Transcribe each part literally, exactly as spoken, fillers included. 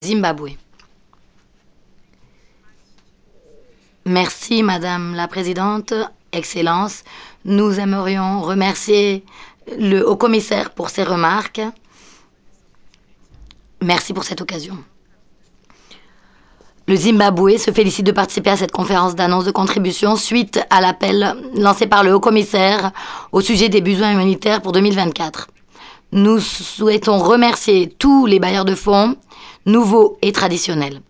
Zimbabwe. Merci, Madame la Présidente, Excellence. Nous aimerions remercier le haut-commissaire pour ses remarques. Merci pour cette occasion. Le Zimbabwe se félicite de participer à cette conférence d'annonce de contribution suite à l'appel lancé par le haut-commissaire au sujet des besoins humanitaires pour deux mille vingt-quatre. Nous souhaitons remercier tous les bailleurs de fonds, nouveaux et traditionnels.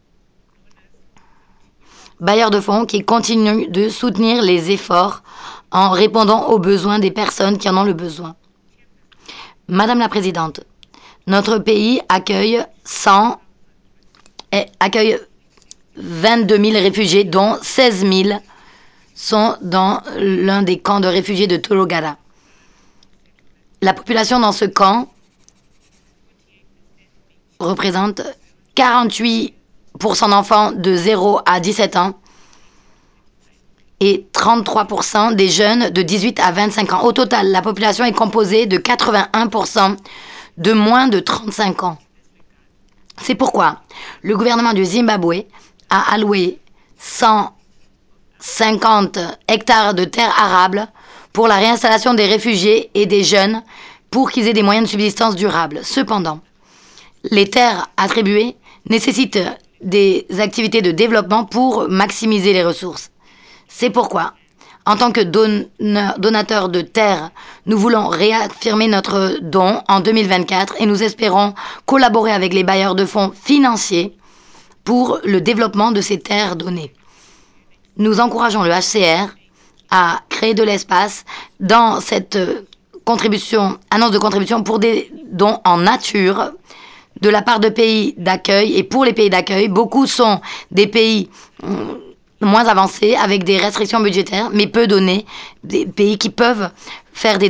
Bailleurs de fonds qui continuent de soutenir les efforts en répondant aux besoins des personnes qui en ont le besoin. Madame la Présidente, notre pays accueille cent et accueille vingt-deux mille réfugiés, dont seize mille sont dans l'un des camps de réfugiés de Tologara. La population dans ce camp représente quarante-huit pour cent d'enfants de zéro à dix-sept ans et trente-trois pour cent des jeunes de dix-huit à vingt-cinq ans. Au total, la population est composée de quatre-vingt-un pour cent de moins de trente-cinq ans. C'est pourquoi le gouvernement du Zimbabwe a alloué cent cinquante hectares de terres arables pour la réinstallation des réfugiés et des jeunes pour qu'ils aient des moyens de subsistance durables. Cependant, les terres attribuées nécessitent des activités de développement pour maximiser les ressources. C'est pourquoi, en tant que don donateur de terres, nous voulons réaffirmer notre don en deux mille vingt-quatre et nous espérons collaborer avec les bailleurs de fonds financiers pour le développement de ces terres données. Nous encourageons le H C R à créer de l'espace dans cette contribution, annonce de contribution pour des dons en nature de la part de pays d'accueil. Et pour les pays d'accueil, beaucoup sont des pays moins avancés avec des restrictions budgétaires, mais peu donnés, des pays qui peuvent faire des